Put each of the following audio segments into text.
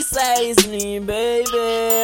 Isso é Slim, baby.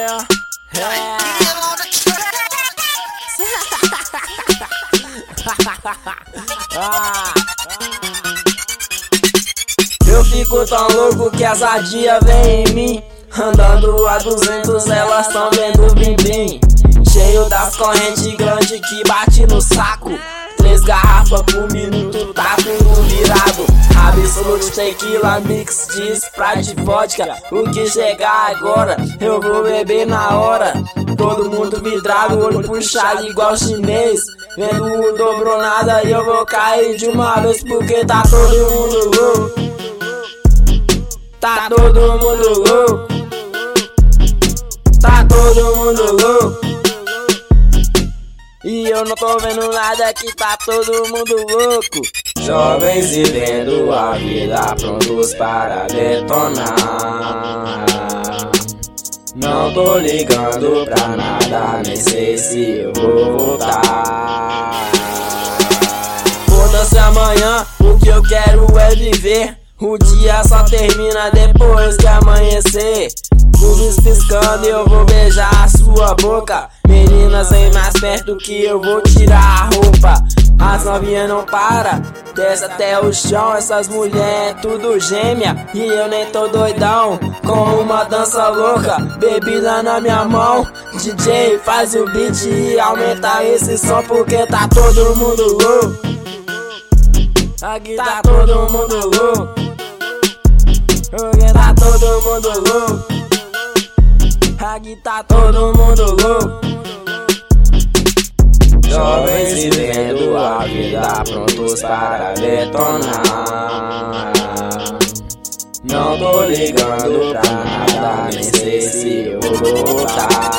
Eu fico tão louco que as adias vêm em mim. Andando a 200, elas tão vendo blim-blim. Cheio das correntes grandes que bate no saco. 3 garrafas por minuto, tá tudo virado. Absolute tequila, mix de Sprite vodka. O que chegar agora, eu vou beber na hora. Todo mundo vidrado, olho puxado igual chinês. Vendo o dobrou nada e eu vou cair de uma vez. Porque tá todo mundo louco. Tá todo mundo louco. Tá todo mundo louco. E eu não tô vendo nada que tá todo mundo louco. Jovens vivendo a vida prontos para detonar. Não tô ligando pra nada, nem sei se eu vou voltar. Foda-se amanhã, o que eu quero é viver. O dia só termina depois que amanhecer. Luzes piscando e eu vou beijar a sua boca. Meninas, vem mais perto que eu vou tirar a roupa. As novinhas não para, desce até o chão. Essas mulheres tudo gêmea e eu nem tô doidão. Com uma dança louca, bebida na minha mão. DJ faz o beat e aumenta esse som. Porque tá todo mundo louco. Aqui tá todo mundo louco. Porque tá todo mundo louco. Aqui tá todo mundo louco. Jovens vivendo a vida prontos para detonar. Não tô ligando pra nada, nem sei se eu vou voltar.